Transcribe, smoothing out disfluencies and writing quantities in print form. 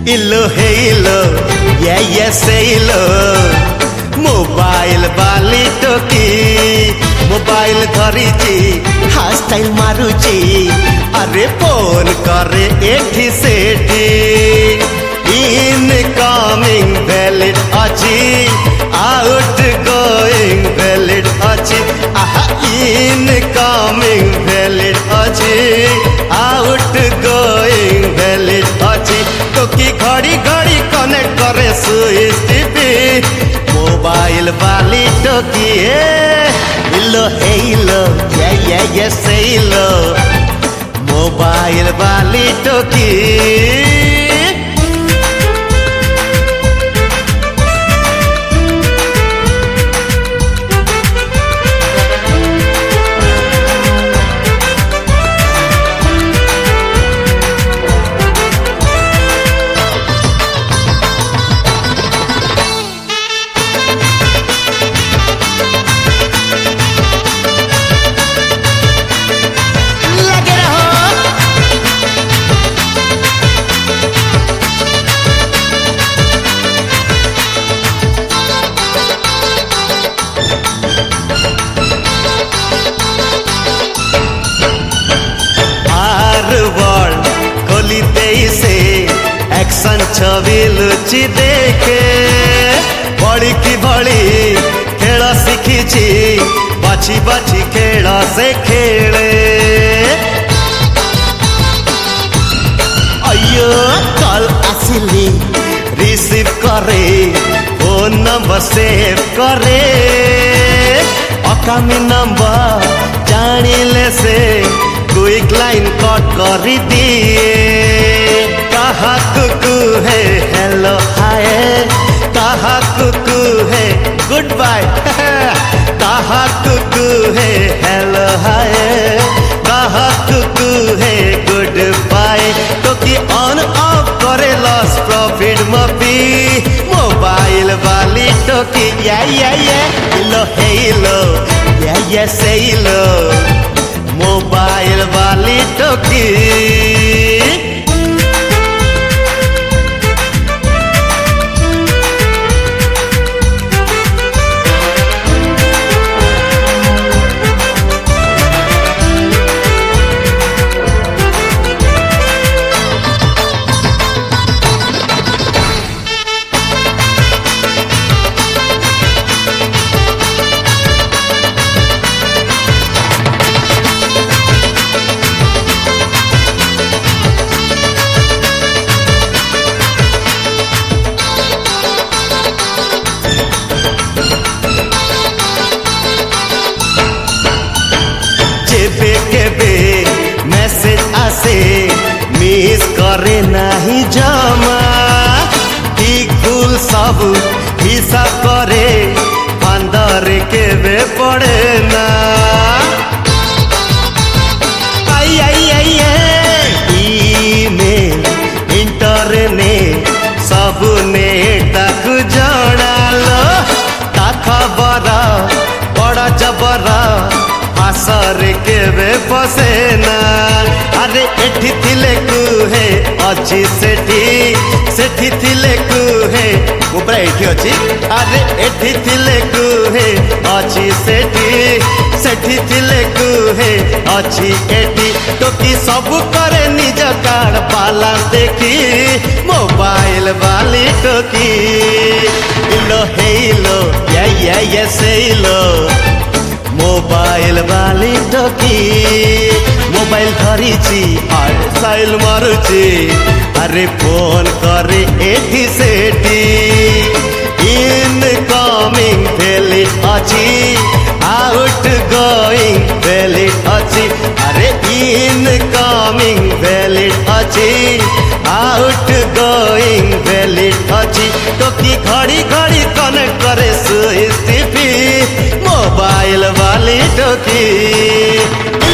इलो हे इलो ये से इलो मोबाइल बाली टोकी मोबाइल धरिची हास्टाइल मारुची अरे फोन करे एठी सेठी इनकमिंग वैलिड अच्छी आउट गोइंग वैलिड अच्छी इनकमिंग वैलिड अच्छी आउट गोइंग वैलिड अच्छी टोकी घड़ी घड़ी कनेक्ट करे स्विच टीवी मोबाइल वाली टोकी इलो हे इलो ये से इलो मोबाइल वाली टोकी एक्शन छवि लुचि देखे बड़ी की बड़ी खेल शिखी बाछी बाछी खेल से खेले अयो कल आसिली रिसीव करे फोन नंबर सेव करे अकामी नंबर जानिले से क्विक लाइन कट कर दिए कहा कुकू है हेलो हाय कहा कुकू है गुड बाय कहा कुकू है हेलो हाय कहा कुकू है गुड बाय तो कि ऑन ऑफ करे लॉस प्रॉफिट मपी मोबाइल वाली तो कि ये लो हे लो ये से लो मोबाइल वाली तो कि मैसेज आसे मिस करे नहीं जमा ठीक भूल सब हिसाब करे अंदर के वे पड़े ना ईमेल इंटरनेट सब नेट जड़ा लो ता खबर बड़ा जबरा आसर के वे पसेना अरे एठी थिले कुहे अच्छी सेठी थिले कुहे ऊपर एठी अच्छी अरे एठी थिले कुहे अच्छी सेठी थिले कुहे अच्छी एठी तो कि सब करे निज कार्ड बालांस देखी मोबाइल वाली टोकी इलो हे इलो ये से इलो मोबाइल वाली टोकी मोबाइल धरिची साइल मारुची अरे फोन करे एठी सेठी इनकमिंग वैलिड अच्छी आउट गोइंग वैलिड अच्छी अरे इनकमिंग वैलिड अच्छी आउट गोइंग वैलिड अच्छी तो कि घड़ी घड़ी कनेक्ट करे स्विच टीवी मोबाइल वाली टोकी